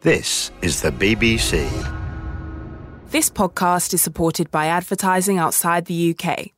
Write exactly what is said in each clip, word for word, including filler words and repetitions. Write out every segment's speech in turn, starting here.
This is the B B C. This podcast is supported by advertising outside the U K.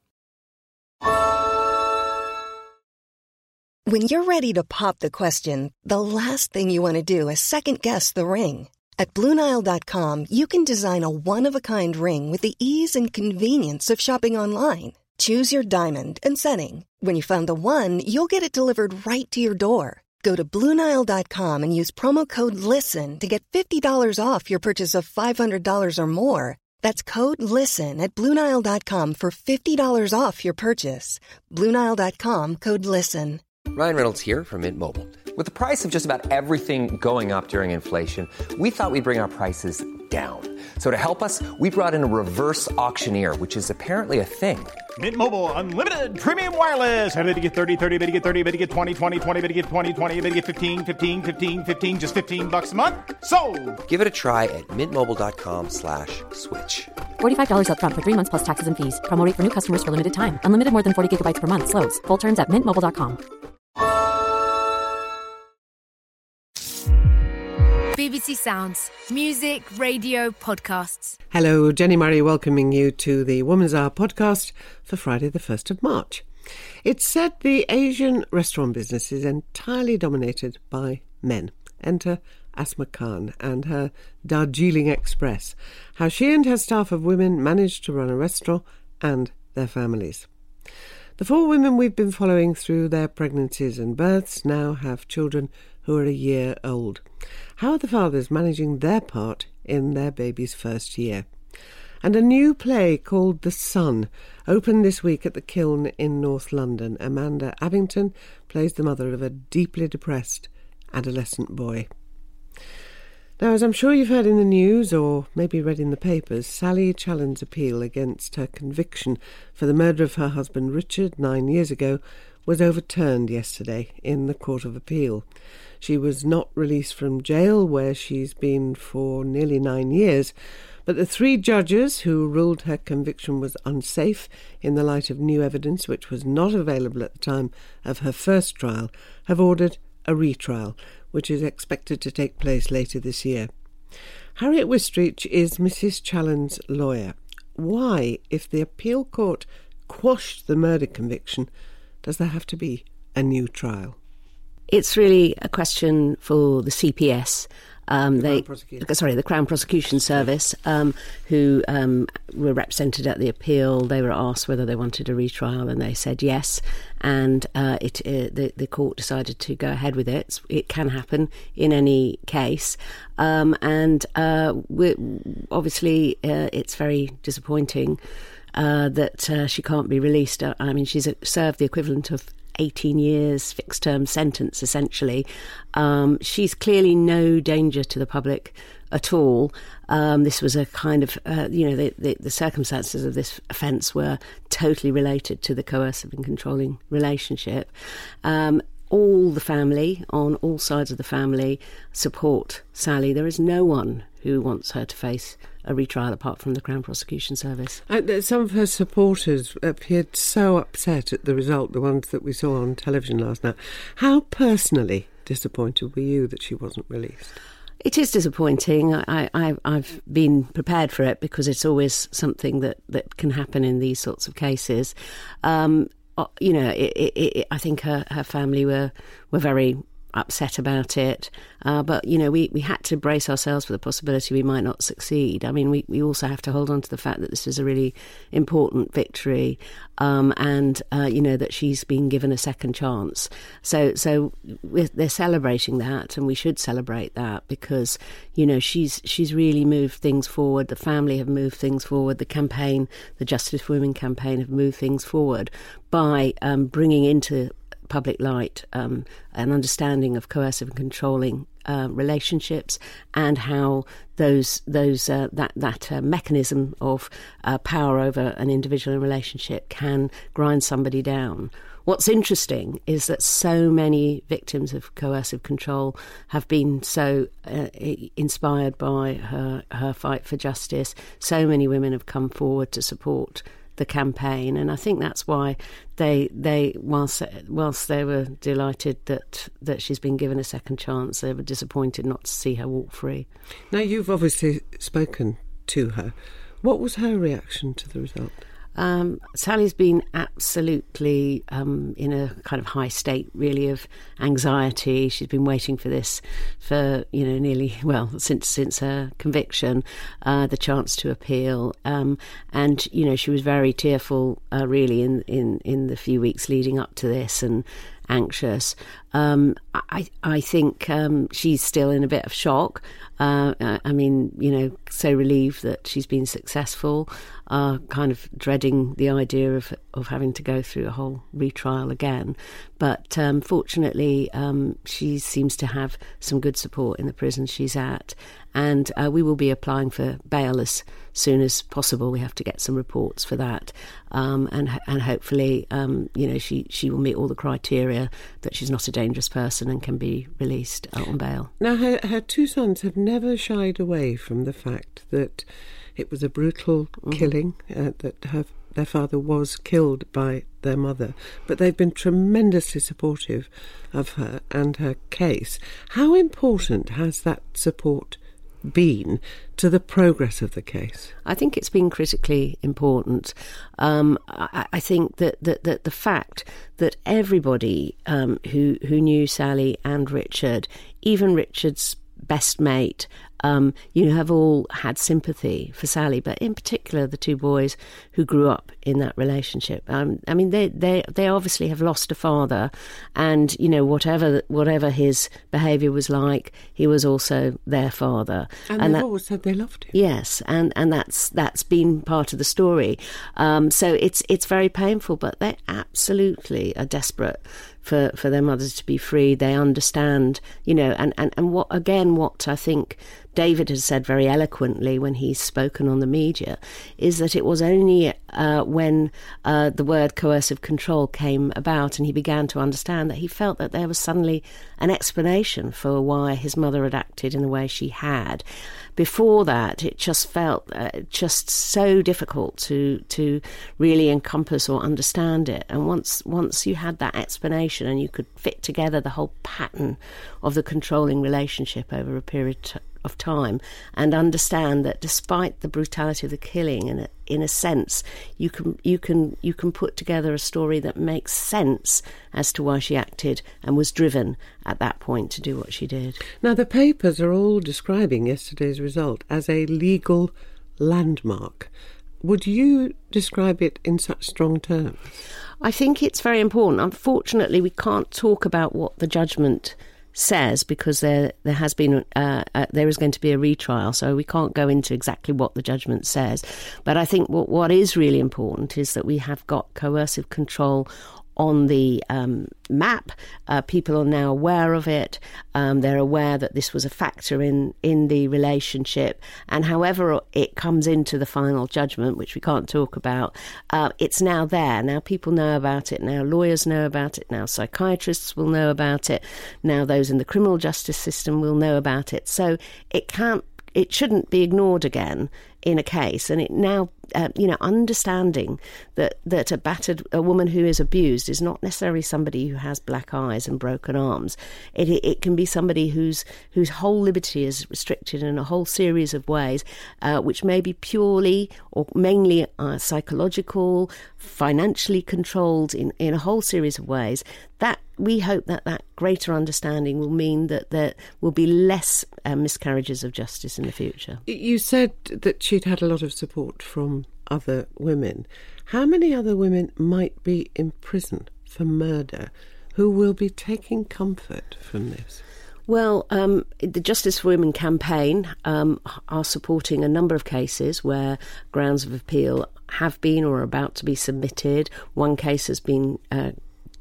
When you're ready to pop the question, the last thing you want to do is second-guess the ring. At Blue Nile dot com, you can design a one-of-a-kind ring with the ease and convenience of shopping online. Choose your diamond and setting. When you find the one, you'll get it delivered right to your door. Go to Blue Nile dot com and use promo code LISTEN to get fifty dollars off your purchase of five hundred dollars or more. That's code LISTEN at Blue Nile dot com for fifty dollars off your purchase. Blue Nile dot com, code LISTEN. Ryan Reynolds here from Mint Mobile. With the price of just about everything going up during inflation, we thought we'd bring our prices down. So to help us, we brought in a reverse auctioneer, which is apparently a thing. Mint Mobile Unlimited Premium Wireless. How to get thirty, thirty, bit to get thirty, bit to get twenty, twenty, twenty, bit to get twenty, twenty, bit to get fifteen, fifteen, fifteen, fifteen, just fifteen bucks a month? Sold! Give it a try at mintmobile.com slash switch. forty-five dollars up front for three months plus taxes and fees. Promo rate for new customers for limited time. Unlimited more than forty gigabytes per month. Slows full terms at mint mobile dot com. B B C Sounds. Music, radio, podcasts. Hello, Jenny Murray welcoming you to the Woman's Hour podcast for Friday the first of March. It's said the Asian restaurant business is entirely dominated by men. Enter Asma Khan and her Darjeeling Express. How she and her staff of women managed to run a restaurant and their families. The four women we've been following through their pregnancies and births now have children who are a year old. How are the fathers managing their part in their baby's first year? And a new play called The Sun opened this week at the Kiln in North London. Amanda Abington plays the mother of a deeply depressed adolescent boy. Now, as I'm sure you've heard in the news or maybe read in the papers, Sally Challen's appeal against her conviction for the murder of her husband Richard nine years ago was overturned yesterday in the Court of Appeal. She was not released from jail, where she's been for nearly nine years, but the three judges who ruled her conviction was unsafe in the light of new evidence which was not available at the time of her first trial have ordered a retrial, which is expected to take place later this year. Harriet Wistreach is Missus Challen's lawyer. Why, if the appeal court quashed the murder conviction, does there have to be a new trial? It's really a question for the C P S. Um, they, sorry, the Crown Prosecution Service, um, who um, were represented at the appeal. They were asked whether they wanted a retrial, and they said yes. And uh, it, uh, the, the court decided to go ahead with it. It can happen in any case, um, and uh, we're, obviously uh, it's very disappointing uh, that uh, she can't be released. I mean, she's served the equivalent of eighteen years fixed term sentence essentially. Um, she's clearly no danger to the public at all. Um, this was a kind of, uh, you know, the, the, the circumstances of this offence were totally related to the coercive and controlling relationship. Um, all the family, on all sides of the family, support Sally. There is no one who wants her to face a retrial apart from the Crown Prosecution Service. Uh, some of her supporters appeared so upset at the result, the ones that we saw on television last night. How personally disappointed were you that she wasn't released? It is disappointing. I, I, I've been prepared for it because it's always something that, that can happen in these sorts of cases. Um, you know, it, it, it, I think her, her family were, were very upset about it, uh, but you know we, we had to brace ourselves for the possibility we might not succeed. I mean, we, we also have to hold on to the fact that this is a really important victory, um, and uh, you know that she's been given a second chance. So so we're, they're celebrating that, and we should celebrate that because you know she's she's really moved things forward. The family have moved things forward. The campaign, the Justice for Women campaign, have moved things forward by um, bringing into public light um, an understanding of coercive and controlling uh, relationships and how those those uh, that that uh, mechanism of uh, power over an individual in a relationship can grind somebody down. What's interesting is that so many victims of coercive control have been so uh, inspired by her her fight for justice. So many women have come forward to support the campaign, and I think that's why they they whilst whilst they were delighted that that she's been given a second chance, they were disappointed not to see her walk free. Now, you've obviously spoken to her. What was her reaction to the result? Um, Sally's been absolutely um, in a kind of high state, really, of anxiety. She's been waiting for this for, you know, nearly, well, since since her conviction, uh, the chance to appeal. Um, and, you know, she was very tearful, uh, really, in, in, in the few weeks leading up to this, and anxious. Um, I, I think um, she's still in a bit of shock. Uh, I mean, you know, so relieved that she's been successful, uh, kind of dreading the idea of of having to go through a whole retrial again. But um, fortunately, um, she seems to have some good support in the prison she's at. And uh, we will be applying for bail as soon as possible. We have to get some reports for that. Um, and and hopefully, um, you know, she, she will meet all the criteria that she's not a dangerous person and can be released on bail. Now, her, her two sons have never shied away from the fact that it was a brutal mm-hmm. killing, uh, that her, their father was killed by their mother, but they've been tremendously supportive of her and her case. How important has that support been to the progress of the case? I think it's been critically important. Um, I, I think that, that, that the fact that everybody um, who who knew Sally and Richard, even Richard's best mate, um, you know, have all had sympathy for Sally, but in particular the two boys who grew up in that relationship. Um, I mean, they, they they obviously have lost a father, and you know, whatever whatever his behaviour was like, he was also their father. And, and they've that, always said they loved him. Yes, and, and that's that's been part of the story. Um, so it's it's very painful, but they absolutely are desperate for, for their mothers to be free. They understand, you know, and, and, and what again, what I think David has said very eloquently when he's spoken on the media is that it was only uh, when uh, the word coercive control came about and he began to understand that he felt that there was suddenly an explanation for why his mother had acted in the way she had. Before that, it just felt uh, just so difficult to to really encompass or understand it. And once once you had that explanation and you could fit together the whole pattern of the controlling relationship over a period t- of time and understand that despite the brutality of the killing, in a, in a sense, you can you can you can put together a story that makes sense as to why she acted and was driven at that point to do what she did. Now, the papers are all describing yesterday's result as a legal landmark. Would you describe it in such strong terms? I think it's very important. Unfortunately, we can't talk about what the judgment says because there there has been uh, uh, there is going to be a retrial, so we can't go into exactly what the judgment says. But I think what what is really important is that we have got coercive control on the um, map. Uh, people are now aware of it. Um, they're aware that this was a factor in, in the relationship. And however it comes into the final judgment, which we can't talk about, uh, it's now there. Now people know about it. Now lawyers know about it. Now psychiatrists will know about it. Now those in the criminal justice system will know about it. So it can't, it shouldn't be ignored again in a case. And it now, uh, you know, understanding that, that a battered, a woman who is abused is not necessarily somebody who has black eyes and broken arms. It it can be somebody whose whose whole liberty is restricted in a whole series of ways, uh, which may be purely or mainly uh, psychological, financially controlled in, in a whole series of ways. That we hope that that greater understanding will mean that there will be less uh, miscarriages of justice in the future. You said that she'd had a lot of support from other women. How many other women might be in prison for murder who will be taking comfort from this? Well, um, the Justice for Women campaign um, are supporting a number of cases where grounds of appeal have been or are about to be submitted. One case has been uh,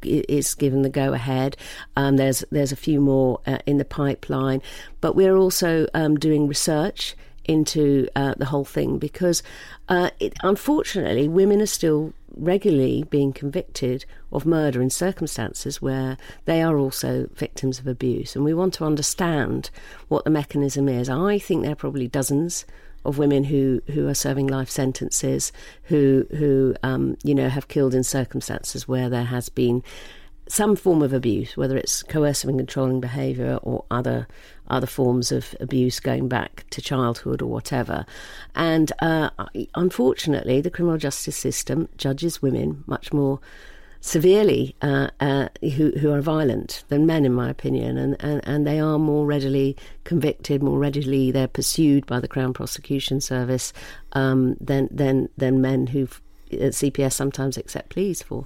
is given the go-ahead. Um, there's there's a few more uh, in the pipeline. But we're also um, doing research into uh, the whole thing because, uh, it, unfortunately, women are still regularly being convicted of murder in circumstances where they are also victims of abuse. And we want to understand what the mechanism is. I think there are probably dozens of women who, who are serving life sentences, who who um, you know have killed in circumstances where there has been some form of abuse, whether it's coercive and controlling behaviour or other other forms of abuse going back to childhood or whatever. And uh, unfortunately, the criminal justice system judges women much more severely uh, uh, who, who are violent than men, in my opinion, and, and, and they are more readily convicted, more readily they're pursued by the Crown Prosecution Service um, than, than, than men who C P S sometimes accept pleas for.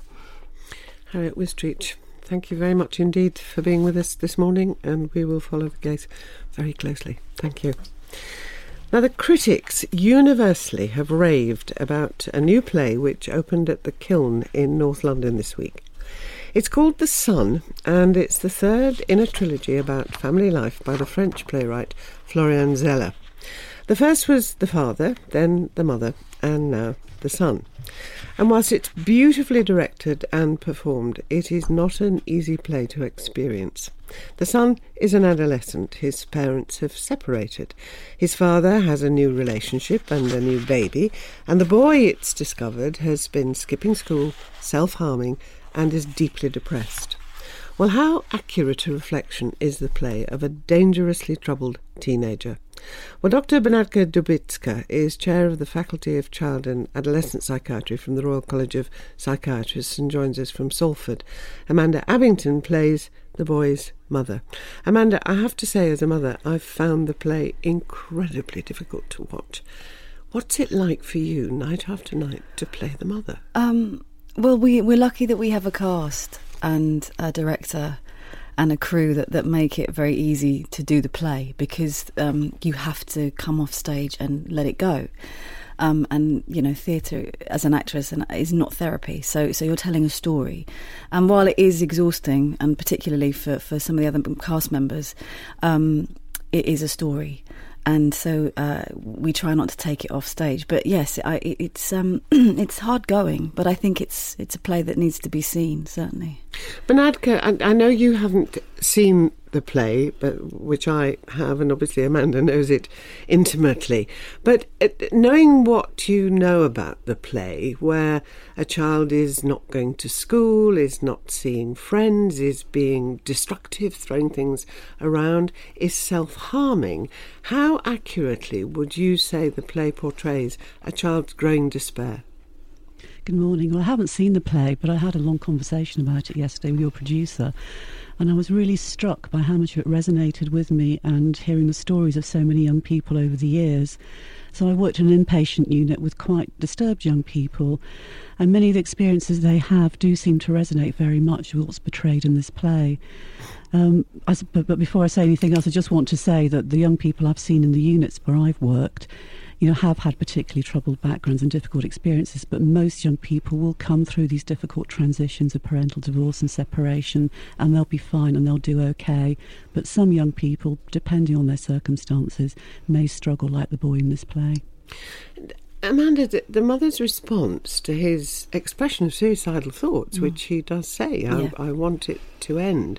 Harriet Wistreach, thank you very much indeed for being with us this morning, and we will follow the case very closely. Thank you. Now, the critics universally have raved about a new play which opened at the Kiln in North London this week. It's called The Son, and it's the third in a trilogy about family life by the French playwright Florian Zeller. The first was the father, then the mother, and now the son. And whilst it's beautifully directed and performed, it is not an easy play to experience. The son is an adolescent. His parents have separated. His father has a new relationship and a new baby, and the boy, it's discovered, has been skipping school, self-harming, and is deeply depressed. Well, how accurate a reflection is the play of a dangerously troubled teenager? Well, Doctor Bernadka Dubitska is chair of the Faculty of Child and Adolescent Psychiatry from the Royal College of Psychiatrists and joins us from Salford. Amanda Abington plays the boy's mother. Amanda, I have to say, as a mother, I've found the play incredibly difficult to watch. What's it like for you, night after night, to play the mother? Um, well, we, we're lucky that we have a cast and a director and a crew that, that make it very easy to do the play, because um, you have to come off stage and let it go. Um, and, you know, theatre as an actress is not therapy. So so you're telling a story. And while it is exhausting, and particularly for, for some of the other cast members, um, it is a story. And so uh, we try not to take it off stage. But yes, I, it, it's um, it's hard going, but I think it's it's a play that needs to be seen, certainly. Bernadka, I, I know you haven't seen the play, but which I have, and obviously Amanda knows it intimately. But uh, knowing what you know about the play, where a child is not going to school, is not seeing friends, is being destructive, throwing things around, is self-harming, how accurately would you say the play portrays a child's growing despair? Good morning. Well, I haven't seen the play, but I had a long conversation about it yesterday with your producer, and I was really struck by how much it resonated with me, and hearing the stories of so many young people over the years. So I worked in an inpatient unit with quite disturbed young people, and many of the experiences they have do seem to resonate very much with what's portrayed in this play. Um, I, but, but before I say anything else, I just want to say that the young people I've seen in the units where I've worked, you know, have had particularly troubled backgrounds and difficult experiences, but most young people will come through these difficult transitions of parental divorce and separation, and they'll be fine and they'll do okay. But some young people, depending on their circumstances, may struggle like the boy in this play. Amanda, the, the mother's response to his expression of suicidal thoughts, mm. which he does say, I, yeah. I want it to end,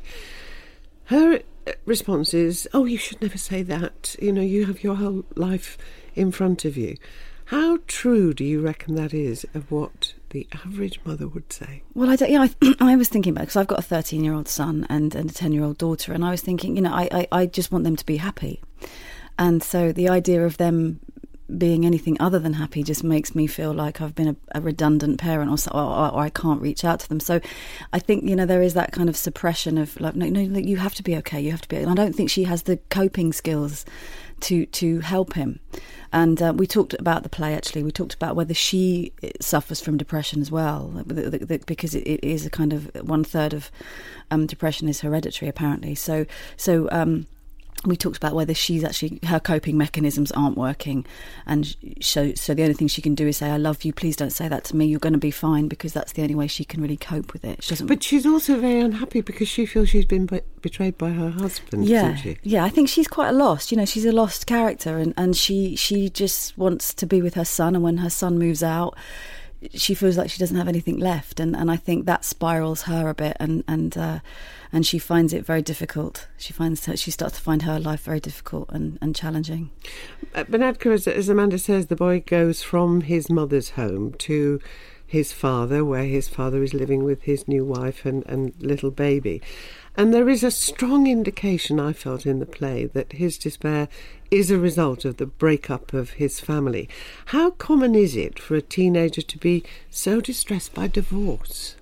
her response is, oh, you should never say that. You know, you have your whole life in front of you. How true do you reckon that is of what the average mother would say? Well, I, don't, you know, I, I was thinking about it because I've got a thirteen-year-old son and, and a ten-year-old daughter, and I was thinking, you know, I, I, I just want them to be happy. And so the idea of them being anything other than happy just makes me feel like I've been a, a redundant parent, or, so, or, or I can't reach out to them. So I think, you know, there is that kind of suppression of like, no, no, you have to be okay, you have to be. And I don't think she has the coping skills to to help him. And uh, we talked about the play, actually. We talked about whether she suffers from depression as well, because it, it is a kind of one third of um, depression is hereditary, apparently. So, so um, we talked about whether she's actually, her coping mechanisms aren't working. And so, so the only thing she can do is say, I love you, please don't say that to me, you're going to be fine, because that's the only way she can really cope with it. She doesn't. But she's also very unhappy because she feels she's been be- betrayed by her husband, yeah, isn't she? Yeah, I think she's quite a lost, you know, she's a lost character, and, and she, she just wants to be with her son, and when her son moves out, she feels like she doesn't have anything left, and, and I think that spirals her a bit, and and uh, and she finds it very difficult. She finds her, she starts to find her life very difficult and, and challenging. Uh, Bernadka, as, as Amanda says, the boy goes from his mother's home to his father, where his father is living with his new wife and, and little baby. And there is a strong indication, I felt in the play, that his despair is a result of the breakup of his family. How common is it for a teenager to be so distressed by divorce?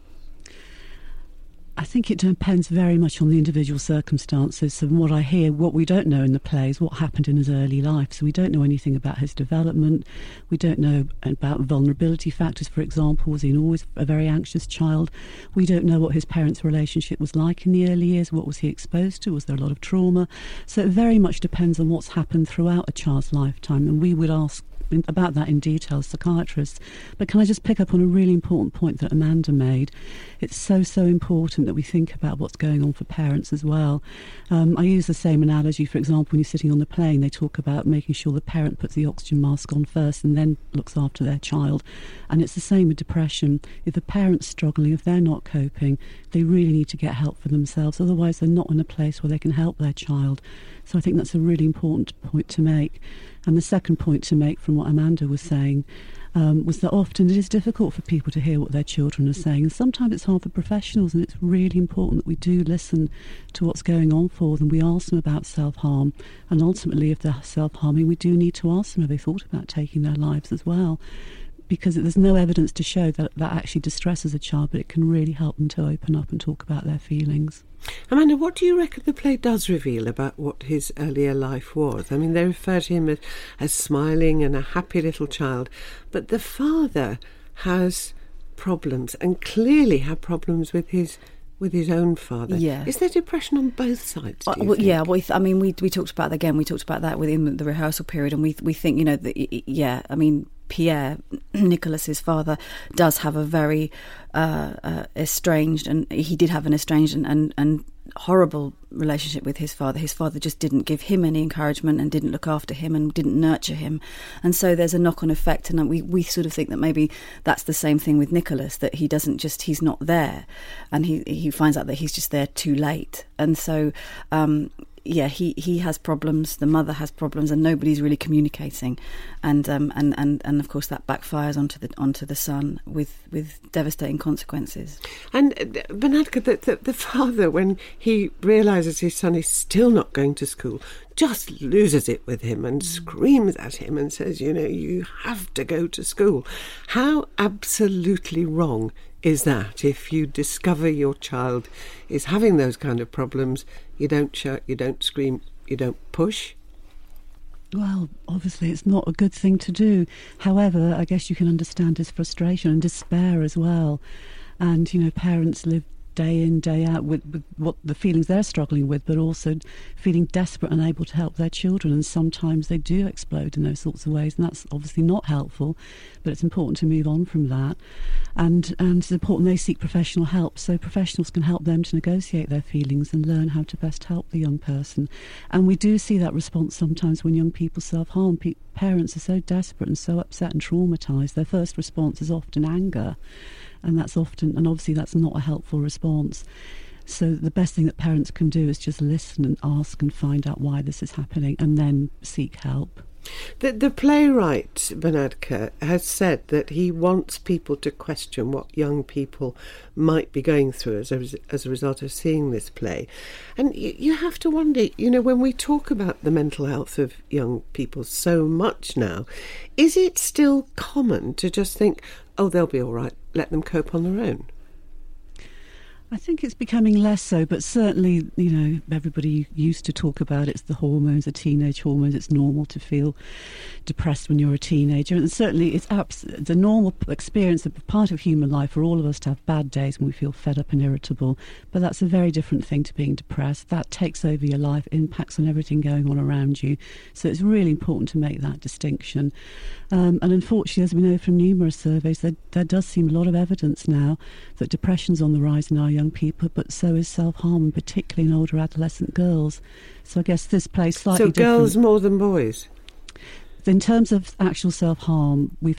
I think it depends very much on the individual circumstances. And what I hear, what we don't know in the play is what happened in his early life. So we don't know anything about his development. We don't know about vulnerability factors, for example. Was he always a very anxious child? We don't know what his parents' relationship was like in the early years. What was he exposed to? Was there a lot of trauma? So it very much depends on what's happened throughout a child's lifetime. And we would ask about that in detail, psychiatrists. But can I just pick up on a really important point that Amanda made? It's so, so important that we think about what's going on for parents as well. Um, I use the same analogy, for example, when you're sitting on the plane, they talk about making sure the parent puts the oxygen mask on first and then looks after their child. And it's the same with depression. If the parent's struggling, if they're not coping, they really need to get help for themselves. Otherwise, they're not in a place where they can help their child. So I think that's a really important point to make. And the second point to make from what Amanda was saying um, was that often it is difficult for people to hear what their children are saying. And sometimes it's hard for professionals, and it's really important that we do listen to what's going on for them. We ask them about self-harm. And ultimately, if they're self-harming, we do need to ask them, have they thought about taking their lives as well? Because there's no evidence to show that that actually distresses a child, but it can really help them to open up and talk about their feelings. Amanda, what do you reckon the play does reveal about what his earlier life was? I mean, they refer to him as, as smiling and a happy little child, but the father has problems and clearly had problems with his with his own father. Yeah. Is there depression on both sides, do you well, think? yeah, well, I mean, we we talked about, again, we talked about that within the rehearsal period, and we we think, you know, that, yeah, I mean, Pierre, Nicholas's father, does have a very uh, uh, estranged, and he did have an estranged and, and, and horrible relationship with his father. His father just didn't give him any encouragement and didn't look after him and didn't nurture him. And so there's a knock-on effect, and we, we sort of think that maybe that's the same thing with Nicholas, that he doesn't just, he's not there, and he, he finds out that he's just there too late. And so... Um, yeah, he, he has problems, the mother has problems, and nobody's really communicating. And um, and, and, and of course that backfires onto the onto the son with, with devastating consequences. And uh, Bernadka, the, the, the father, when he realises his son is still not going to school, just loses it with him and screams at him and says, you know, you have to go to school. How absolutely wrong is that? If you discover your child is having those kind of problems, you don't shout, you don't scream, you don't push? Well, obviously it's not a good thing to do. However, I guess you can understand his frustration and despair as well. And, you know, parents live day in, day out with, with what the feelings they're struggling with, but also feeling desperate and unable to help their children. And sometimes they do explode in those sorts of ways, and that's obviously not helpful, but it's important to move on from that. And, and it's important they seek professional help, so professionals can help them to negotiate their feelings and learn how to best help the young person. And we do see that response sometimes when young people self-harm. Pe- parents are so desperate and so upset and traumatised, their first response is often anger. And that's often, and obviously that's not a helpful response. So the best thing that parents can do is just listen and ask and find out why this is happening, and then seek help. The, the playwright, Bernadka, has said that he wants people to question what young people might be going through as a, as a result of seeing this play. And you, you have to wonder, you know, when we talk about the mental health of young people so much now, is it still common to just think, oh, they'll be all right, let them cope on their own? I think it's becoming less so, but certainly, you know, everybody used to talk about it's the hormones, the teenage hormones. It's normal to feel depressed when you're a teenager. And certainly it's, abs- it's a normal experience, a part of human life for all of us to have bad days when we feel fed up and irritable. But that's a very different thing to being depressed. That takes over your life, impacts on everything going on around you. So it's really important to make that distinction. Um, and unfortunately, as we know from numerous surveys, there, there does seem a lot of evidence now that depression's on the rise in our young people, but so is self-harm, particularly in older adolescent girls. So I guess this plays slightly different. So girls more than boys? In terms of actual self-harm, we've had a,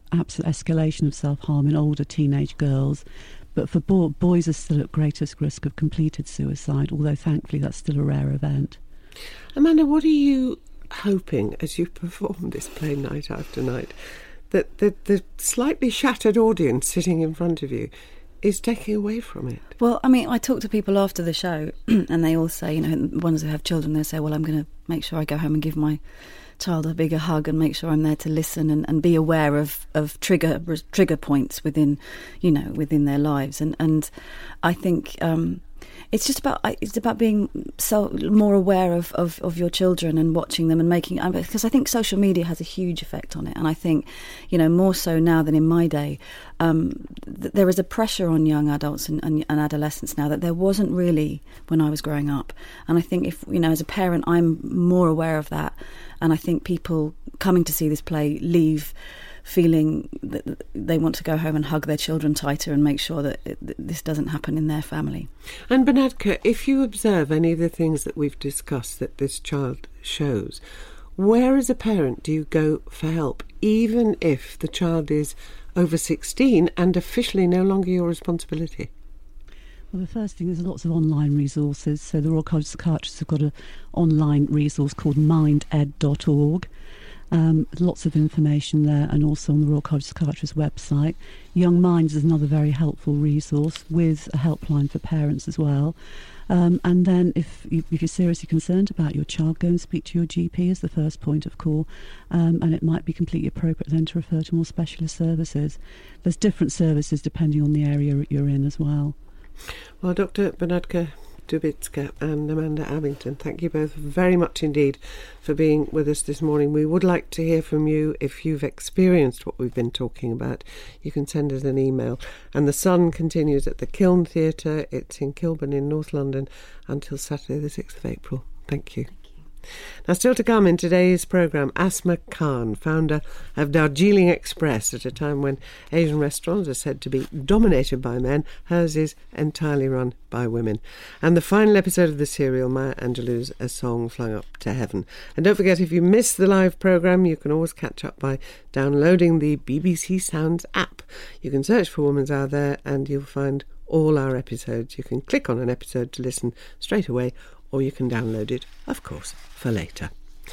absolute escalation of self-harm in older teenage girls. But for bo- boys are still at greatest risk of completed suicide, although thankfully that's still a rare event. Amanda, what are you hoping as you perform this play night after night, that the, the slightly shattered audience sitting in front of you is taking away from it? Well, I mean, I talk to people after the show and they all say, you know, ones who have children, they say, well, I'm going to make sure I go home and give my child a bigger hug and make sure I'm there to listen and, and be aware of, of trigger trigger points within, you know, within their lives. And, and I think um, it's just about it's about being so more aware of, of, of your children and watching them and making, because I think social media has a huge effect on it. And I think, you know, more so now than in my day, um, th- there is a pressure on young adults and, and, and adolescents now that there wasn't really when I was growing up. And I think if, you know, as a parent, I'm more aware of that. And I think people coming to see this play leave feeling that they want to go home and hug their children tighter and make sure that it, that this doesn't happen in their family. And Bernadka, if you observe any of the things that we've discussed that this child shows, where as a parent do you go for help, even if the child is over sixteen and officially no longer your responsibility? Well, the first thing is lots of online resources. So the Royal College of Psychiatrists have got an online resource called mind ed dot org. Um, lots of information there, and also on the Royal College of Psychiatrists website. Young Minds is another very helpful resource with a helpline for parents as well. Um, and then if, you, if you're seriously concerned about your child, go and speak to your G P as the first point of call. Um, and it might be completely appropriate then to refer to more specialist services. There's different services depending on the area you're in as well. Well, Doctor Bernadka Dubicka and Amanda Abington, thank you both very much indeed for being with us this morning. We would like to hear from you if you've experienced what we've been talking about. You can send us an email. And The Sun continues at the Kiln Theatre. It's in Kilburn in North London until Saturday the sixth of April. Thank you. Now, still to come in today's programme, Asma Khan, founder of Darjeeling Express. At a time when Asian restaurants are said to be dominated by men, hers is entirely run by women. And the final episode of the serial, Maya Angelou's A Song Flung Up to Heaven. And don't forget, if you miss the live programme, you can always catch up by downloading the B B C Sounds app. You can search for Woman's Hour there and you'll find all our episodes. You can click on an episode to listen straight away, or you can download it, of course, for later.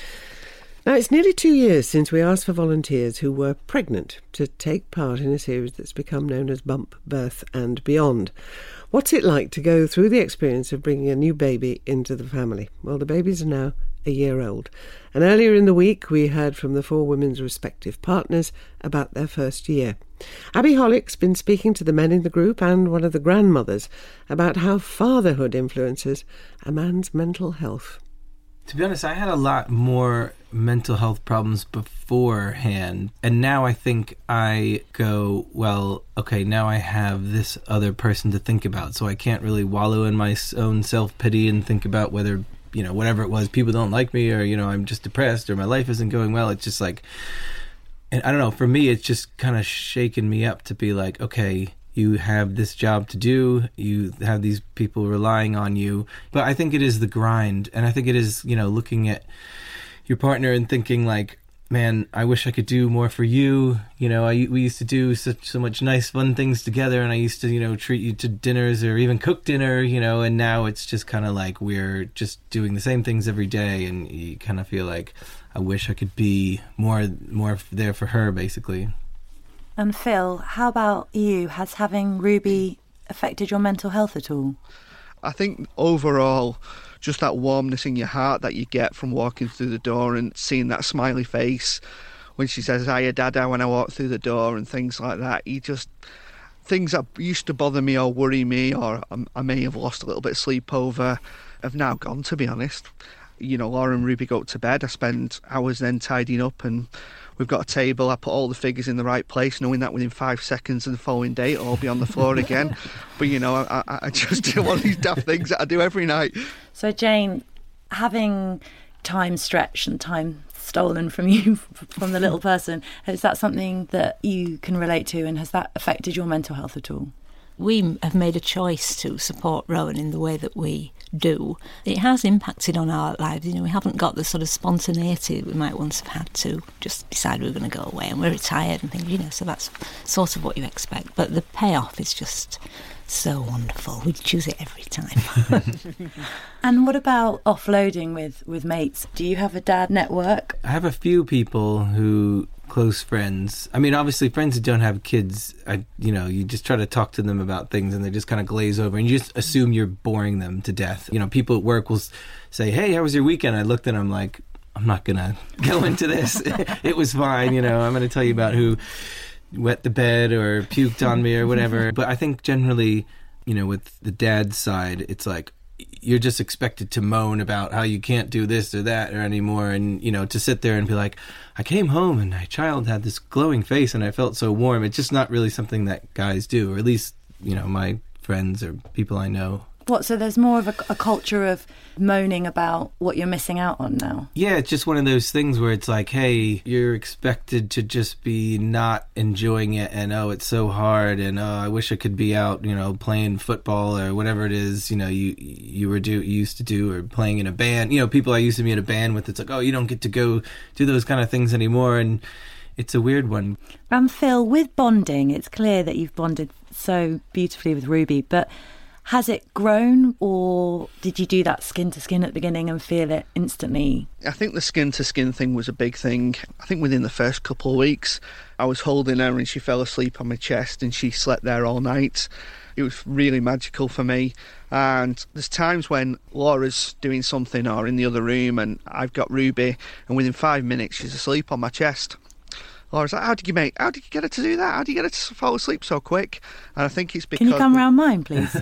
Now, it's nearly two years since we asked for volunteers who were pregnant to take part in a series that's become known as Bump, Birth and Beyond. What's it like to go through the experience of bringing a new baby into the family? Well, the babies are now a year old. And earlier in the week, we heard from the four women's respective partners about their first year. Abby Hollick's been speaking to the men in the group and one of the grandmothers about how fatherhood influences a man's mental health. To be honest, I had a lot more mental health problems beforehand. And now I think I go, well, okay, now I have this other person to think about. So I can't really wallow in my own self-pity and think about whether, you know, whatever it was, people don't like me or, you know, I'm just depressed or my life isn't going well. It's just like, and I don't know, for me, it's just kind of shaken me up to be like, okay, you have this job to do, you have these people relying on you. But I think it is the grind, and I think it is, you know, looking at your partner and thinking like, man, I wish I could do more for you. You know, I, we used to do such so much nice, fun things together, and I used to, you know, treat you to dinners or even cook dinner, you know, and now it's just kind of like we're just doing the same things every day, and you kind of feel like I wish I could be more more there for her, basically. And Phil, how about you? Has having Ruby affected your mental health at all? I think overall, just that warmness in your heart that you get from walking through the door and seeing that smiley face when she says, hiya, Dada, when I walk through the door and things like that. You just, things that used to bother me or worry me or I may have lost a little bit of sleep over have now gone, to be honest. You know, Laura and Ruby go to bed. I spend hours then tidying up, and we've got a table. I put all the figures in the right place, knowing that within five seconds of the following day it'll all be on the floor again. But, you know, I, I, I just do all these daft things that I do every night. So, Jane, having time stretched and time stolen from you, from the little person, is that something that you can relate to, and has that affected your mental health at all? We have made a choice to support Rowan in the way that we do, it has impacted on our lives. You know, we haven't got the sort of spontaneity that we might once have had to just decide we we're going to go away, and we're retired and things, you know, so that's sort of what you expect. But the payoff is just so wonderful. We'd choose it every time. And what about offloading with, with mates? Do you have a dad network? I have a few people who, close friends. I mean, obviously, friends who don't have kids, I, you know, you just try to talk to them about things and they just kind of glaze over and you just assume you're boring them to death. You know, people at work will say, hey, how was your weekend? I looked at them like, I'm not going to go into this. It was fine, you know, I'm going to tell you about who wet the bed or puked on me or whatever. But I think generally, you know, with the dad's side, it's like you're just expected to moan about how you can't do this or that or anymore. And, you know, to sit there and be like, I came home and my child had this glowing face and I felt so warm. It's just not really something that guys do, or at least, you know, my friends or people I know. What, so there's more of a, a culture of moaning about what you're missing out on now? Yeah, it's just one of those things where it's like, hey, you're expected to just be not enjoying it and, oh, it's so hard and, oh, I wish I could be out, you know, playing football or whatever it is, you know, you you were do you used to do, or playing in a band. You know, people I used to be in a band with, it's like, oh, you don't get to go do those kind of things anymore, and it's a weird one. And Phil, with bonding, it's clear that you've bonded so beautifully with Ruby, but has it grown, or did you do that skin to skin at the beginning and feel it instantly? I think the skin to skin thing was a big thing. I think within the first couple of weeks, I was holding her and she fell asleep on my chest and she slept there all night. It was really magical for me. And there's times when Laura's doing something or in the other room and I've got Ruby, and within five minutes she's asleep on my chest. Laura's like, how did you make, how did you get her to do that? How did you get her to fall asleep so quick? And I think it's because... Can you come round mine, please?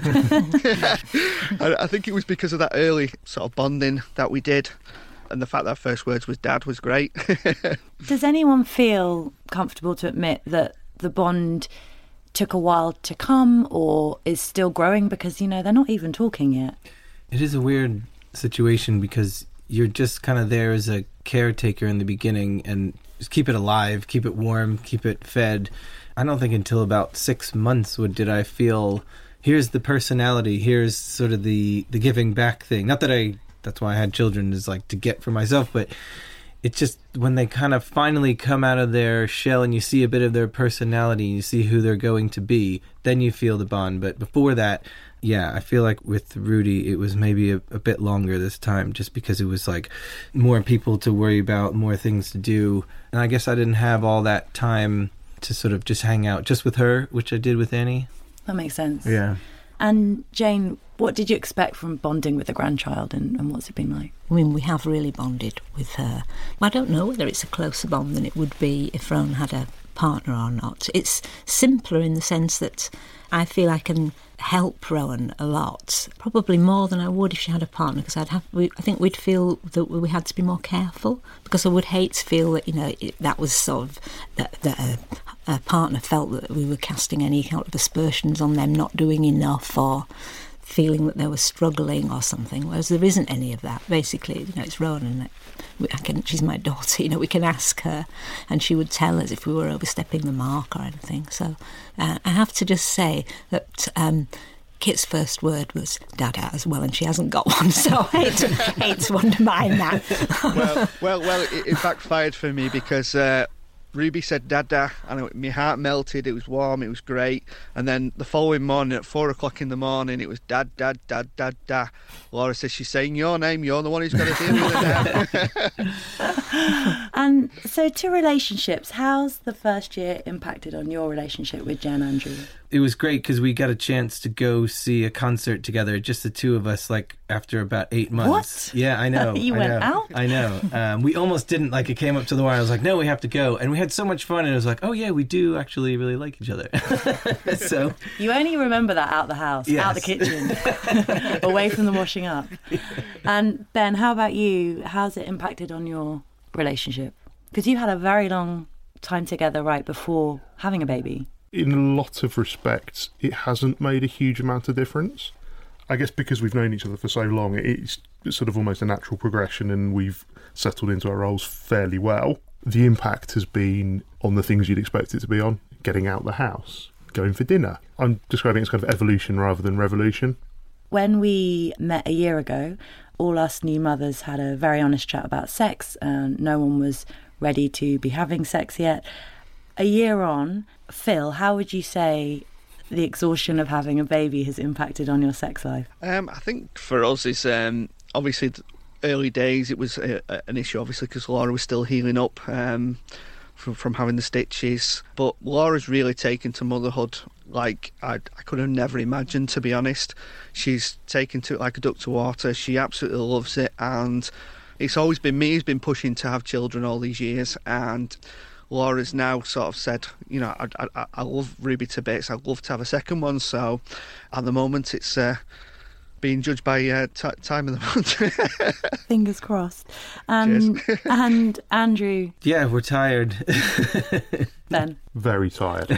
I, I think it was because of that early sort of bonding that we did. And the fact that our first words was Dad was great. Does anyone feel comfortable to admit that the bond took a while to come or is still growing? Because, you know, they're not even talking yet. It is a weird situation because you're just kind of there as a caretaker in the beginning and just keep it alive, keep it warm, keep it fed. I don't think until about six months would did I feel, here's the personality, here's sort of the, the giving back thing. Not that I, that's why I had children, is like to get for myself, but it's just when they kind of finally come out of their shell and you see a bit of their personality, you see who they're going to be, then you feel the bond. But before that, yeah, I feel like with Rudy, it was maybe a, a bit longer this time, just because it was like more people to worry about, more things to do. And I guess I didn't have all that time to sort of just hang out just with her, which I did with Annie. That makes sense. Yeah. And Jane, what did you expect from bonding with a grandchild, and, and what's it been like? I mean, we have really bonded with her. I don't know whether it's a closer bond than it would be if Rowan had a partner or not. It's simpler in the sense that I feel I can help Rowan a lot, probably more than I would if she had a partner, because I'd have. We, I think we'd feel that we had to be more careful, because I would hate to feel that, you know, it, that was sort of that, that a, a partner felt that we were casting any kind of aspersions on them not doing enough or feeling that they were struggling or something, whereas there isn't any of that. Basically, you know, it's Rowan and I can, she's my daughter, you know, we can ask her and she would tell us if we were overstepping the mark or anything. So uh, I have to just say that um, Kit's first word was Dada as well, and she hasn't got one, so I hate to, hate to undermine that. well, well, well, it, it backfired for me because uh, Ruby said Dada, and it, my heart melted. It was warm, it was great. And then the following morning at four o'clock in the morning, it was Dad, Dad, Dad, Dad, Dad. Laura says she's saying your name. You're the one who's got to deal with it now. And so, to relationships, how's the first year impacted on your relationship with Jen Andrew? It was great because we got a chance to go see a concert together, just the two of us, like after about eight months. What? Yeah, I know. You I went know, out? I know. Um, we almost didn't, like it came up to the wire. I was like, no, we have to go. And we had so much fun. And it was like, oh yeah, we do actually really like each other. So you only remember that out the house, yes. out the kitchen, away from the washing up. And Ben, how about you? How's it impacted on your relationship? Because you had a very long time together right before having a baby. In a lot of respects, it hasn't made a huge amount of difference. I guess because we've known each other for so long, it's sort of almost a natural progression and we've settled into our roles fairly well. The impact has been on the things you'd expect it to be on. Getting out the house, going for dinner. I'm describing it as kind of evolution rather than revolution. When we met a year ago, all us new mothers had a very honest chat about sex, and no one was ready to be having sex yet. A year on, Phil, how would you say the exhaustion of having a baby has impacted on your sex life? Um, I think for us, is um, obviously the early days, it was a, a, an issue, obviously, because Laura was still healing up um, from, from having the stitches. But Laura's really taken to motherhood like I, I could have never imagined, to be honest. She's taken to it like a duck to water. She absolutely loves it, and it's always been me who's been pushing to have children all these years, and Laura's now sort of said, you know, I, I, I love Ruby to bits, I'd love to have a second one. So at the moment it's uh, being judged by uh, t- time of the month. Fingers crossed. Um, and Andrew? Yeah, we're tired. Ben? Very tired.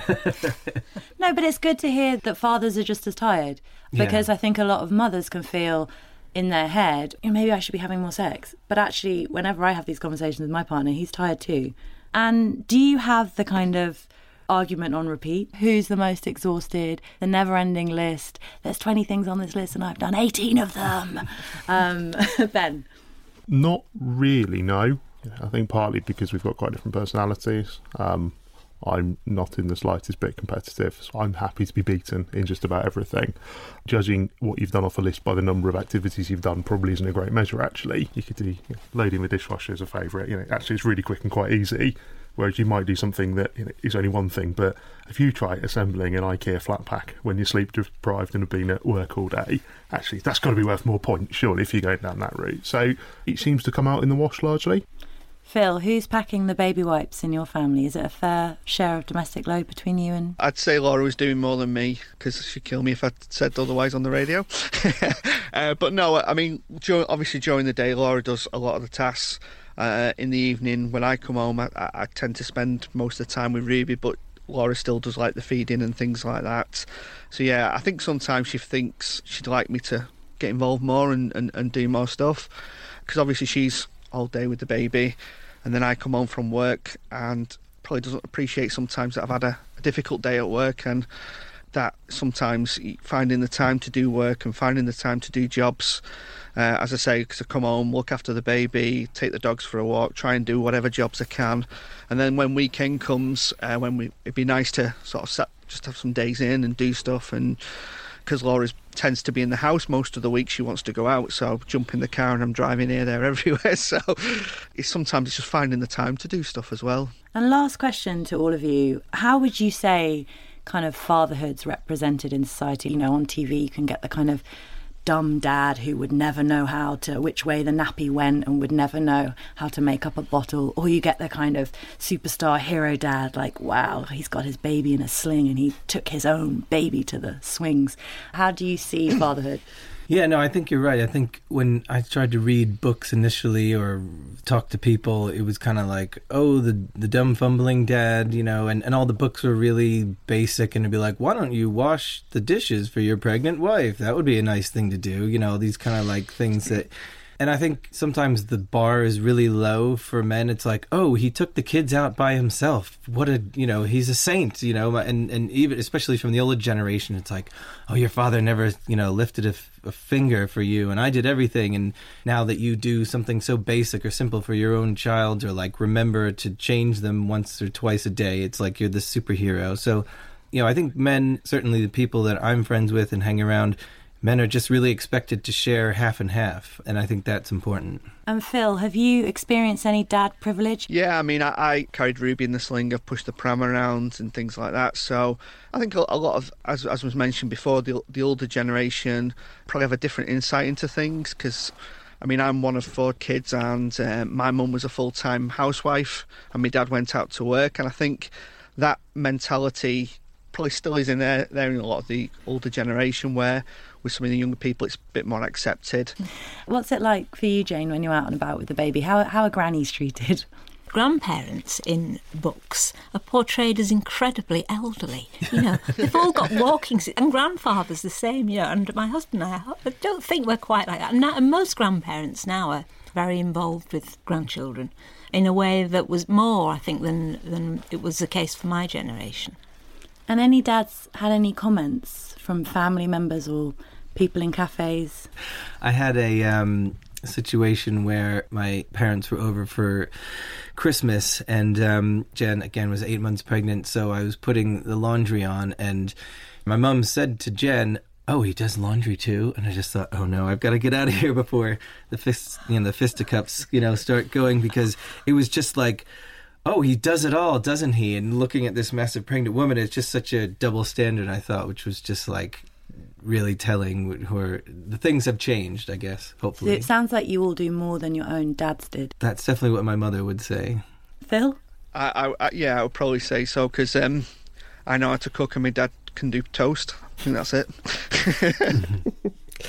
No, but it's good to hear that fathers are just as tired, because Yeah. I think a lot of mothers can feel in their head, "Oh, maybe I should be having more sex." But actually, whenever I have these conversations with my partner, he's tired too. And do you have the kind of argument on repeat? Who's the most exhausted? The never-ending list. There's twenty things on this list and I've done eighteen of them. um, Ben? Not really, no. I think partly because we've got quite different personalities. Um, I'm not in the slightest bit competitive, so I'm happy to be beaten in just about everything. Judging what you've done off a list by the number of activities you've done probably isn't a great measure, actually. You could do you know, loading the dishwasher as a favourite. You know, actually, it's really quick and quite easy, whereas you might do something that you know, is only one thing. But if you try assembling an IKEA flat pack when you're sleep deprived and have been at work all day, actually, that's got to be worth more points, surely, if you're going down that route. So it seems to come out in the wash largely. Phil, who's packing the baby wipes in your family? Is it a fair share of domestic load between you and... I'd say Laura was doing more than me, because she'd kill me if I'd said otherwise on the radio. uh, but no, I mean, obviously during the day, Laura does a lot of the tasks. Uh, in the evening, when I come home, I, I tend to spend most of the time with Ruby, but Laura still does like the feeding and things like that. So yeah, I think sometimes she thinks she'd like me to get involved more and, and, and do more stuff, because obviously she's all day with the baby, and then I come home from work and probably doesn't appreciate sometimes that I've had a, a difficult day at work, and that sometimes finding the time to do work and finding the time to do jobs, uh, as I say, because I come home, look after the baby, take the dogs for a walk, try and do whatever jobs I can, and then when weekend comes, uh, when we it'd be nice to sort of set, just have some days in and do stuff, and because Laura tends to be in the house most of the week, she wants to go out, so I jump in the car and I'm driving here, there, everywhere. So it's sometimes it's just finding the time to do stuff as well. And last question to all of you. How would you say kind of fatherhood's represented in society? You know, on T V you can get the kind of dumb dad who would never know how to, which way the nappy went and would never know how to make up a bottle, or you get the kind of superstar hero dad, like, wow, he's got his baby in a sling and he took his own baby to the swings. How do you see fatherhood? Yeah, no, I think you're right. I think when I tried to read books initially or talk to people, it was kind of like, oh, the the dumb fumbling dad, you know, and, and all the books were really basic, and it'd be like, why don't you wash the dishes for your pregnant wife? That would be a nice thing to do, you know, these kind of like things that... And I think sometimes the bar is really low for men. It's like, oh, he took the kids out by himself. What a, you know, he's a saint, you know, and, and even especially from the older generation, it's like, oh, your father never, you know, lifted a, a finger for you and I did everything. And now that you do something so basic or simple for your own child, or like remember to change them once or twice a day, it's like you're the superhero. So, you know, I think men, certainly the people that I'm friends with and hang around, men are just really expected to share half and half, and I think that's important. And Phil, have you experienced any dad privilege? Yeah, I mean, I, I carried Ruby in the sling, I've pushed the pram around and things like that, so I think a, a lot of, as, as was mentioned before, the, the older generation probably have a different insight into things, because, I mean, I'm one of four kids, and uh, my mum was a full-time housewife, and my dad went out to work, and I think that mentality probably still is in there, there in a lot of the older generation, where with some of the younger people it's a bit more accepted. What's it like for you, Jane, when you're out and about with the baby? How, how are grannies treated? Grandparents in books are portrayed as incredibly elderly. You know, they've all got walking... And grandfathers the same, you know, and my husband and I, I don't think we're quite like that. And, now, and most grandparents now are very involved with grandchildren in a way that was more, I think, than, than it was the case for my generation. And any dads had any comments from family members or people in cafes? I had a um, situation where my parents were over for Christmas, and um, Jen, again, was eight months pregnant, so I was putting the laundry on, and my mum said to Jen, "Oh, he does laundry too?" And I just thought, oh no, I've got to get out of here before the fists, you know, the fisticuffs, you know, start going, because it was just like, oh, he does it all, doesn't he? And looking at this massive pregnant woman, it's just such a double standard, I thought, which was just like really telling where the things have changed, I guess, hopefully. So it sounds like you all do more than your own dads did. That's definitely what my mother would say. Phil? I, I, yeah, I would probably say so, because um, I know how to cook and my dad can do toast. I think that's it.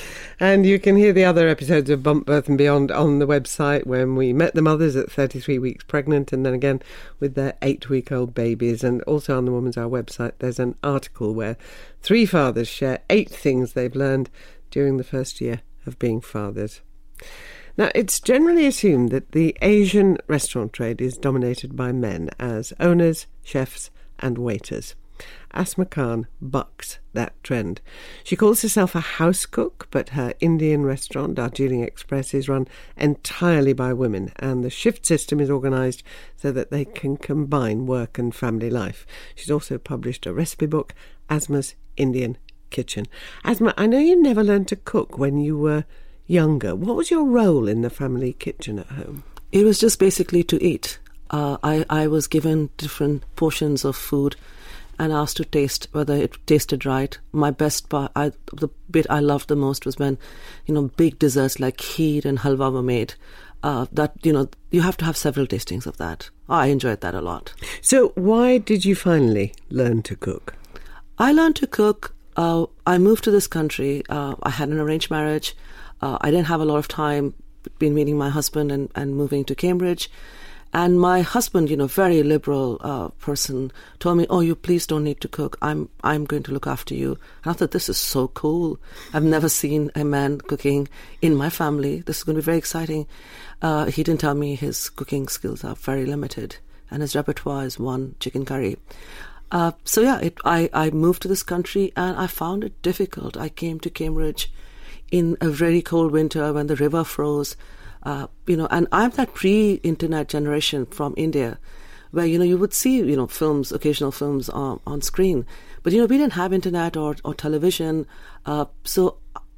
And you can hear the other episodes of Bump, Birth and Beyond on the website, when we met the mothers at thirty-three weeks pregnant, and then again with their eight-week-old babies. And also on the Woman's Hour website, there's an article where three fathers share eight things they've learned during the first year of being fathers. Now, it's generally assumed that the Asian restaurant trade is dominated by men as owners, chefs and waiters. Asma Khan bucks that trend. She calls herself a house cook, but her Indian restaurant, Darjeeling Express, is run entirely by women, and the shift system is organised so that they can combine work and family life. She's also published a recipe book, Asma's Indian Kitchen. Asma, I know you never learned to cook when you were younger. What was your role in the family kitchen at home? It was just basically to eat. Uh, I, I was given different portions of food and asked to taste whether it tasted right. My best part, I, the bit I loved the most was when, you know, big desserts like kheer and halwa were made. Uh, that, you know, you have to have several tastings of that. I enjoyed that a lot. So why did you finally learn to cook? I learned to cook. Uh, I moved to this country. Uh, I had an arranged marriage. Uh, I didn't have a lot of time between meeting my husband and, and moving to Cambridge. And my husband, you know, very liberal uh, person, told me, "Oh, you please don't need to cook. I'm I'm going to look after you." And I thought, this is so cool. I've never seen a man cooking in my family. This is going to be very exciting. Uh, he didn't tell me his cooking skills are very limited, and his repertoire is one chicken curry. Uh, so yeah, it, I I moved to this country, and I found it difficult. I came to Cambridge in a very cold winter when the river froze. Uh, you know, and I'm that pre-internet generation from India, where, you know, you would see, you know, films, occasional films on, on screen. But, you know, we didn't have internet or, or television. Uh, so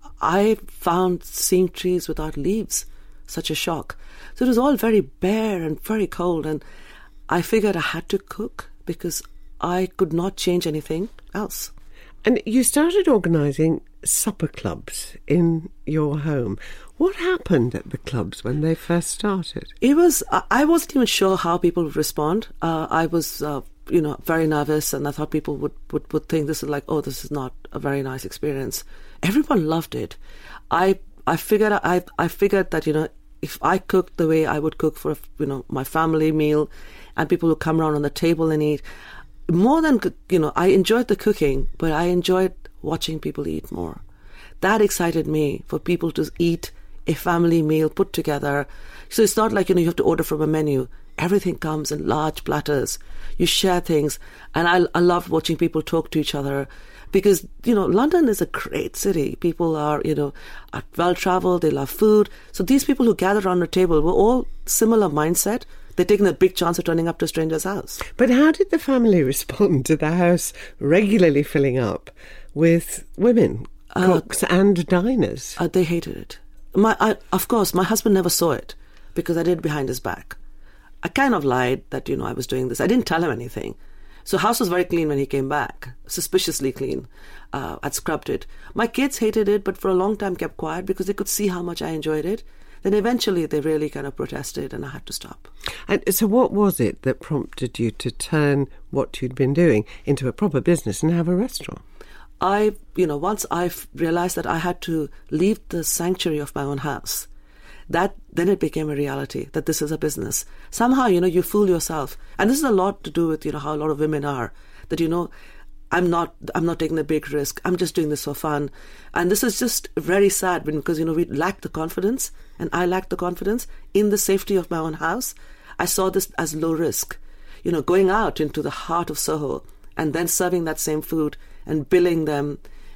I found seeing trees without leaves such a shock. So it was all very bare and very cold. And I figured I had to cook because I could not change anything else. And you started organising supper clubs in your home. What happened at the clubs when they first started? It was, I wasn't even sure how people would respond. Uh, I was, uh, you know, very nervous, and I thought people would, would, would think this is like, oh, this is not a very nice experience. Everyone loved it. I I figured I I figured that, you know, if I cooked the way I would cook for, you know, my family meal, and people would come around on the table and eat, more than, you know, I enjoyed the cooking, but I enjoyed watching people eat more. That excited me, for people to eat a family meal put together. So it's not like, you know, you have to order from a menu. Everything comes in large platters. You share things. And I, I love watching people talk to each other, because, you know, London is a great city. People are, you know, are well-travelled. They love food. So these people who gather around the table were all similar mindset. They're taking a big chance of turning up to a stranger's house. But how did the family respond to the house regularly filling up with women, cooks uh, and diners? Uh, they hated it. My, I, of course, my husband never saw it because I did it behind his back. I kind of lied that, you know, I was doing this. I didn't tell him anything. So house was very clean when he came back, suspiciously clean. Uh, I'd scrubbed it. My kids hated it, but for a long time kept quiet because they could see how much I enjoyed it. Then eventually they really kind of protested, and I had to stop. And so what was it that prompted you to turn what you'd been doing into a proper business and have a restaurant? I, you know, once I realised that I had to leave the sanctuary of my own house, that then it became a reality that this is a business. Somehow, you know, you fool yourself. And this is a lot to do with, you know, how a lot of women are. That, you know, I'm not I'm not taking a big risk. I'm just doing this for fun. And this is just very sad because, you know, we lack the confidence, and I lacked the confidence in the safety of my own house. I saw this as low risk. You know, going out into the heart of Soho and then serving that same food and billing them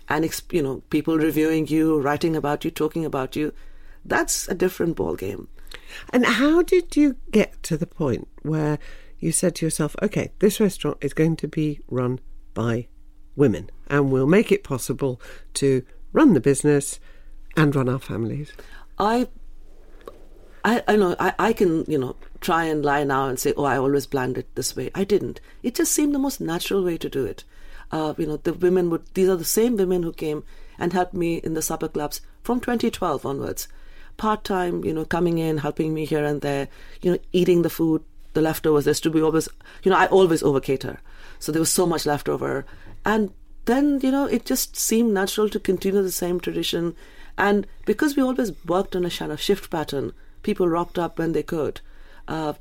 and, you know, people reviewing you, writing about you, talking about you, that's a different ballgame. And how did you get to the point where you said to yourself, OK, this restaurant is going to be run by women and we'll make it possible to run the business and run our families? I I, I know I, I can, you know, try and lie now and say, oh, I always planned it this way. I didn't. It just seemed the most natural way to do it. Uh, you know, the women would, these are the same women who came and helped me in the supper clubs from twenty twelve onwards. Part-time, you know, coming in, helping me here and there, you know, eating the food, the leftovers. There's to be always, you know, I always over-cater. So there was so much leftover. And then, you know, it just seemed natural to continue the same tradition. And because we always worked on a kind of shift pattern, people rocked up when they could. Uh,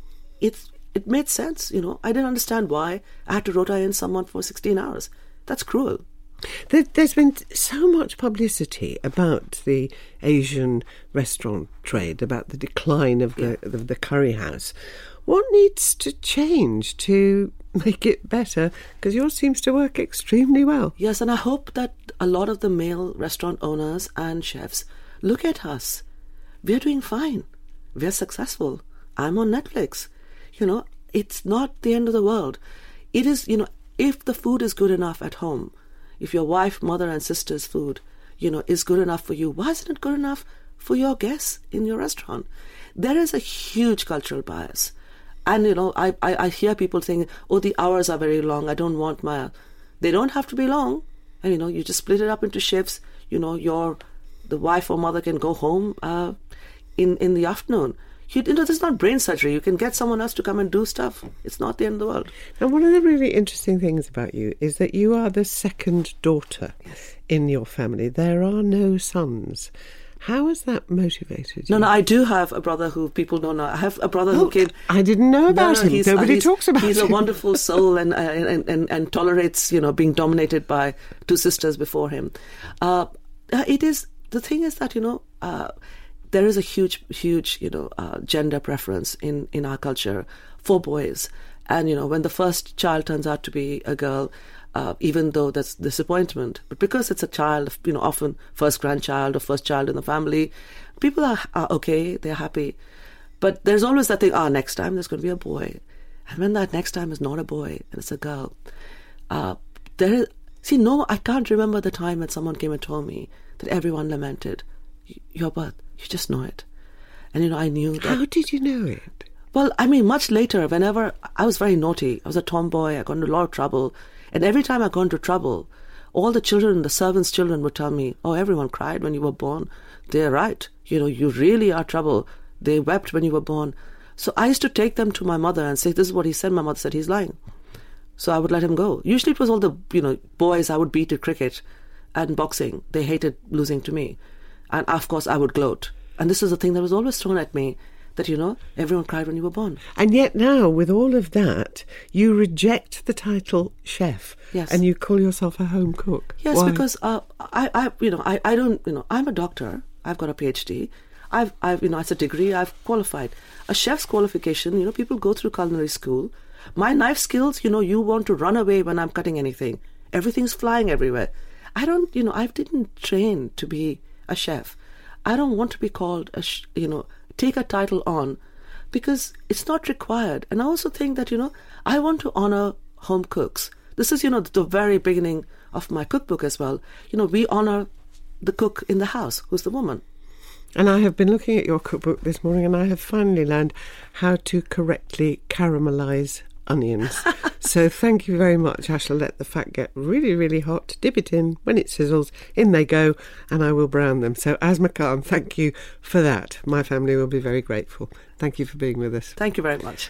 it, it made sense, you know. I didn't understand why I had to rota in someone for sixteen hours. That's cruel. There, there's been so much publicity about the Asian restaurant trade, about the decline of the, yeah. of the curry house. What needs to change to make it better? Because yours seems to work extremely well. Yes, and I hope that a lot of the male restaurant owners and chefs look at us. We're doing fine. We're successful. I'm on Netflix. You know, it's not the end of the world. It is, you know, if the food is good enough at home, if your wife, mother and sister's food, you know, is good enough for you, why isn't it good enough for your guests in your restaurant? There is a huge cultural bias. And, you know, I, I, I hear people saying, oh, the hours are very long. I don't want my... They don't have to be long. And, you know, you just split it up into shifts. You know, your the wife or mother can go home uh, in, in the afternoon. You, you know, this is not brain surgery. You can get someone else to come and do stuff. It's not the end of the world. And one of the really interesting things about you is that you are the second daughter yes. in your family. There are no sons. How has that motivated you? No, no, I do have a brother who people don't know. I have a brother oh, who came... I didn't know about no, no, him. Nobody uh, talks about he's him. He's a wonderful soul and, uh, and, and, and tolerates, you know, being dominated by two sisters before him. Uh, it is... The thing is that, you know, uh, there is a huge, huge, you know, uh, gender preference in, in our culture for boys. And, you know, when the first child turns out to be a girl... Uh, even though that's disappointment. But because it's a child, you know, often first grandchild or first child in the family, people are, are okay, they're happy. But there's always that thing, ah, oh, next time there's going to be a boy. And when that next time is not a boy and it's a girl, uh, there is, see, no, I can't remember the time when someone came and told me that everyone lamented your birth. You just know it. And, you know, I knew that. How did you know it? Well, I mean, much later, whenever I was very naughty, I was a tomboy, I got into a lot of trouble. And every time I got into trouble, all the children, the servants' children would tell me, oh, everyone cried when you were born. They're right. You know, you really are trouble. They wept when you were born. So I used to take them to my mother and say, this is what he said. My mother said, he's lying. So I would let him go. Usually it was all the, you know, boys I would beat at cricket and boxing. They hated losing to me. And of course I would gloat. And this is the thing that was always thrown at me. That, you know, everyone cried when you were born. And yet now, with all of that, you reject the title chef. Yes. And you call yourself a home cook. Yes, Why? because, uh, I, I, you know, I, I don't, you know, I'm a doctor. I've got a PhD. I've, I've, you know, it's a degree. I've qualified. A chef's qualification, you know, people go through culinary school. My knife skills, you know, you want to run away when I'm cutting anything. Everything's flying everywhere. I don't, you know, I didn't train to be a chef. I don't want to be called a, sh- you know, take a title on because it's not required. And I also think that, you know, I want to honor home cooks. This is, you know, the very beginning of my cookbook as well. You know, we honor the cook in the house, who's the woman. And I have been looking at your cookbook this morning and I have finally learned how to correctly caramelise onions. So thank you very much. I shall let the fat get really, really hot, dip it in. When it sizzles, in they go, and I will brown them. So Asma Khan, thank you for that. My family will be very grateful. Thank you for being with us. Thank you very much.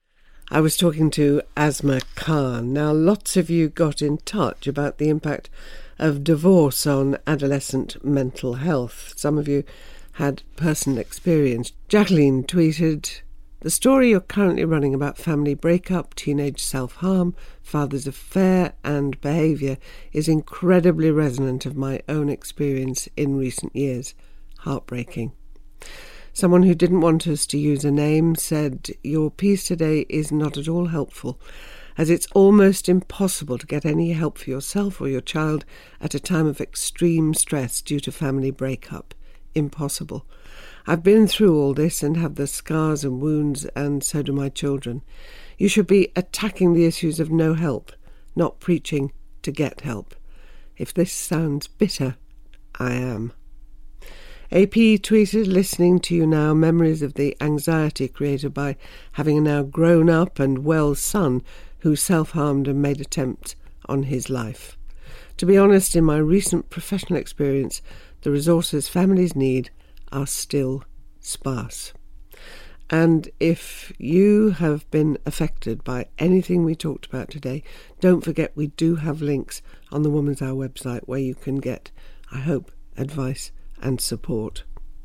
I was talking to Asma Khan. Now, lots of you got in touch about the impact of divorce on adolescent mental health. Some of you had personal experience. Jacqueline tweeted, the story you're currently running about family breakup, teenage self-harm, father's affair and behaviour is incredibly resonant of my own experience in recent years. Heartbreaking. Someone who didn't want us to use a name said, your piece today is not at all helpful. as it's almost impossible to get any help for yourself or your child at a time of extreme stress due to family breakup. Impossible. I've been through all this and have the scars and wounds, and so do my children. You should be attacking the issues of no help, not preaching to get help. If this sounds bitter, I am. A P tweeted, listening to you now, memories of the anxiety created by having a now grown-up and well son who self-harmed and made attempts on his life. To be honest, in my recent professional experience, the resources families need are still sparse. And if you have been affected by anything we talked about today, don't forget we do have links on the Woman's Hour website where you can get, I hope, advice and support.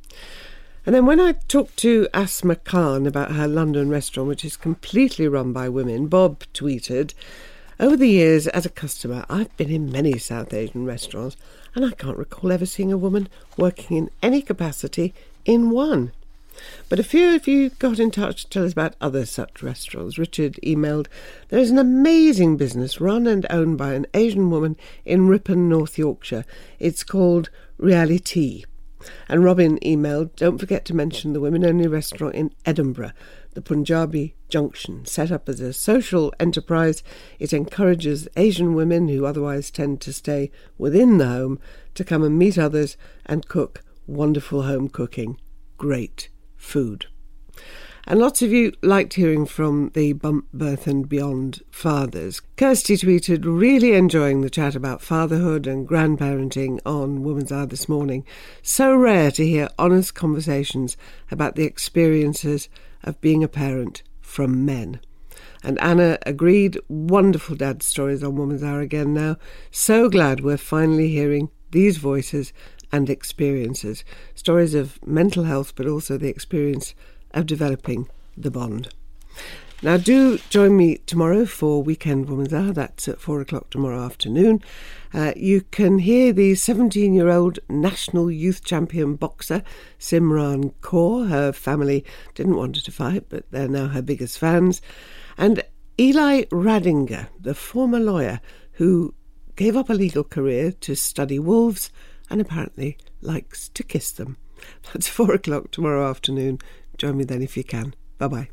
And then when I talked to Asma Khan about her London restaurant, which is completely run by women, Bob tweeted, "Over the years as a customer, I've been in many South Asian restaurants, and I can't recall ever seeing a woman working in any capacity in one. But a few of you got in touch to tell us about other such restaurants." Richard emailed, "There is an amazing business run and owned by an Asian woman in Ripon, North Yorkshire. It's called Reality." And Robin emailed, "Don't forget to mention the women-only restaurant in Edinburgh, the Punjabi Junction. Set up as a social enterprise, it encourages Asian women who otherwise tend to stay within the home to come and meet others and cook wonderful home cooking. Great food." And lots of you liked hearing from the Bump, Birth and Beyond fathers. Kirsty tweeted, "Really enjoying the chat about fatherhood and grandparenting on Woman's Hour this morning. So rare to hear honest conversations about the experiences of being a parent from men." And Anna agreed, "Wonderful dad stories on Woman's Hour again now. So glad we're finally hearing these voices and experiences. Stories of mental health, but also the experience of developing the bond." Now do join me tomorrow for Weekend Woman's Hour. That's at four o'clock tomorrow afternoon. Uh, you can hear the seventeen-year-old national youth champion boxer Simran Kaur. Her family didn't want her to fight, but they're now her biggest fans. And Eli Radinger, the former lawyer who gave up a legal career to study wolves and apparently likes to kiss them. That's four o'clock tomorrow afternoon. Join me then if you can. Bye-bye.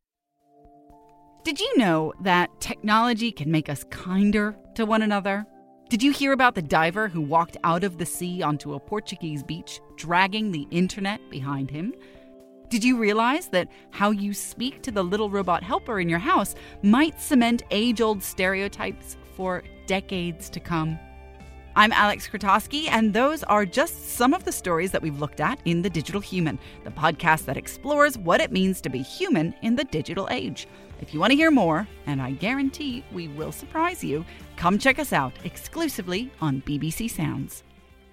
Did you know that technology can make us kinder to one another? Did you hear about the diver who walked out of the sea onto a Portuguese beach, dragging the internet behind him? Did you realize that how you speak to the little robot helper in your house might cement age-old stereotypes for decades to come? I'm Alex Krotowski, and those are just some of the stories that we've looked at in The Digital Human, the podcast that explores what it means to be human in the digital age. If you want to hear more, and I guarantee we will surprise you, come check us out exclusively on B B C Sounds.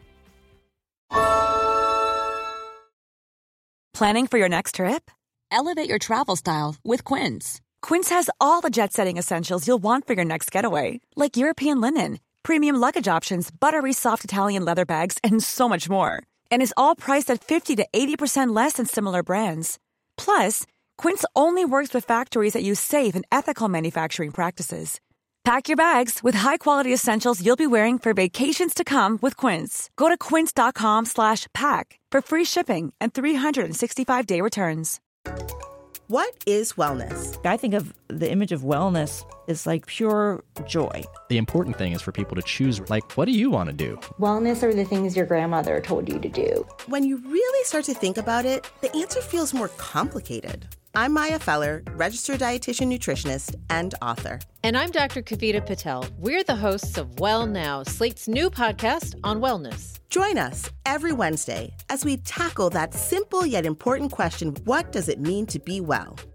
Planning for your next trip? Elevate your travel style with Quince. Quince has all the jet-setting essentials you'll want for your next getaway, like European linen, premium luggage options, buttery soft Italian leather bags, and so much more. And is all priced at fifty to eighty percent less than similar brands. Plus, Quince only works with factories that use safe and ethical manufacturing practices. Pack your bags with high-quality essentials you'll be wearing for vacations to come with Quince. Go to quince.com slash pack for free shipping and three sixty-five day returns. What is wellness? I think of the image of wellness as like pure joy. The important thing is for people to choose, like, what do you want to do? Wellness are the things your grandmother told you to do. When you really start to think about it, the answer feels more complicated. I'm Maya Feller, registered dietitian nutritionist and author. And I'm Doctor Kavita Patel. We're the hosts of Well Now, Slate's new podcast on wellness. Join us every Wednesday as we tackle that simple yet important question, what does it mean to be well?